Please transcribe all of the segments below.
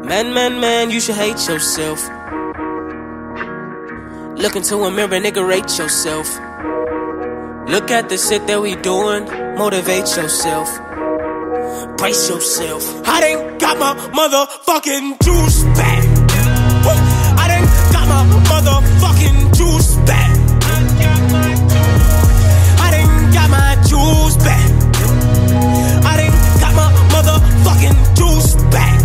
Man, you should hate yourself. Look into a mirror, nigga, rate yourself. Look at the shit that we doing, motivate yourself. Brace yourself. I done got my motherfucking juice back. I done got my motherfucking juice back. I done got my juice back. I done got my motherfucking juice back.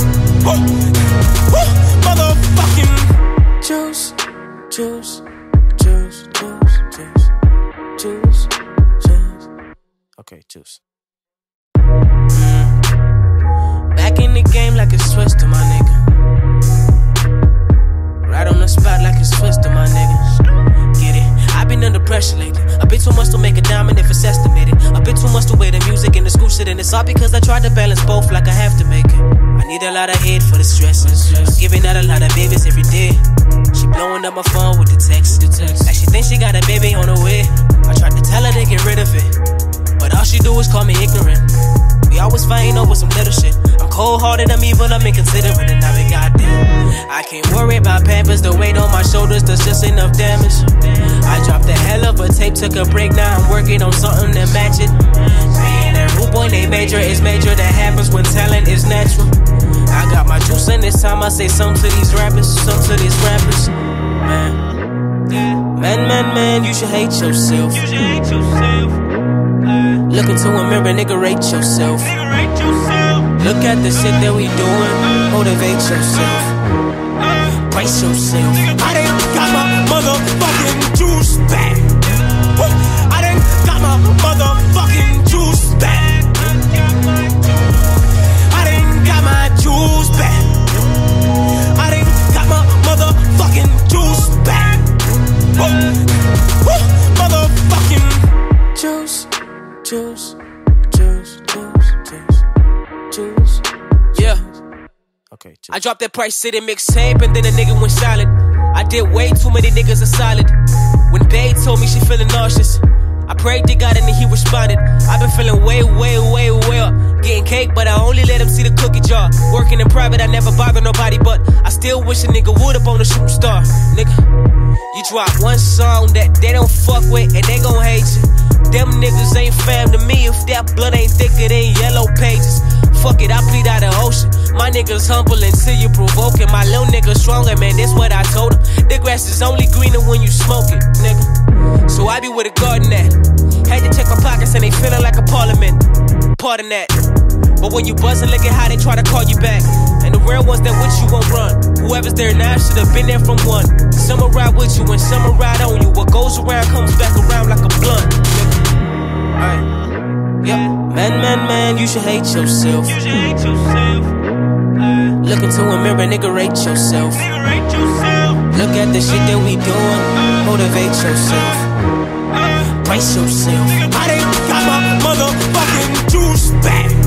Motherfucking juice, juice, juice, juice, juice, juice, juice. Okay, juice. Back in the game like it's Twister, my nigga. Right on the spot like it's Twister, my nigga. Get it? I've been under pressure lately. A bit too much to make a diamond if it's estimated. A bit too much to weigh the music and the school shit. And it's all because I tried to balance both like I have to make it. I need a lot of head for the stress. I'm giving out a lot of babies every day. She blowing up my phone with the text. Like she thinks she got a baby on the way. I tried to tell her to get rid of it, but all she do is call me ignorant. We always fighting over some little shit. I'm cold-hearted, I'm evil, I'm inconsiderate, and I've been goddamn. I can't worry about Pampers, the weight on my shoulders does just enough damage. I dropped a hell of a tape, took a break, now I'm working on something to match it. Being a rude boy named Major is major, that happens when talent is natural. I got my juice in this time, I say something to these rappers, something to these rappers. Man, you should hate yourself. You should hate yourself. Look into a mirror, nigga, rate yourself. Look at the shit that we doing, motivate yourself. Brace yourself. I done got my motherfucking juice back. I done got my motherfucking juice back. I done got my juice back. I done got my motherfucking juice back. Motherfucking juice. Juice, juice, juice, juice, juice. Yeah. Okay, juice. I dropped that Price City mixtape and then a nigga went silent. I did way too many niggas are solid. When Bae told me she feeling nauseous, I prayed to God and then he responded. I've been feeling way up. Getting cake, but I only let him see the cookie jar. Working in private, I never bother nobody, but I still wish a nigga would up on a shooting star. Nigga, you drop one song that they don't fuck with and they gon' hate you. Them niggas ain't fam to me if that blood ain't thicker than yellow pages. Fuck it, I plead out the ocean. My niggas humble until you provoking. My little nigga stronger, man, that's what I told him. The grass is only greener when you smoke it, nigga. So I be with a garden at. Had to check my pockets and they feeling like a parliament. Pardon that. But when you buzzin', look at how they try to call you back. And the real ones that with you won't run. Whoever's there now should've been there from one. Some will ride with you and some will ride on you. What goes around comes back around like a blunt. Alright. Yep. Man, you should hate yourself. You should hate yourself. Look into a mirror, nigga, rate yourself. Look at the shit that we doing, motivate yourself. Brace yourself. I done got my motherfucking juice back.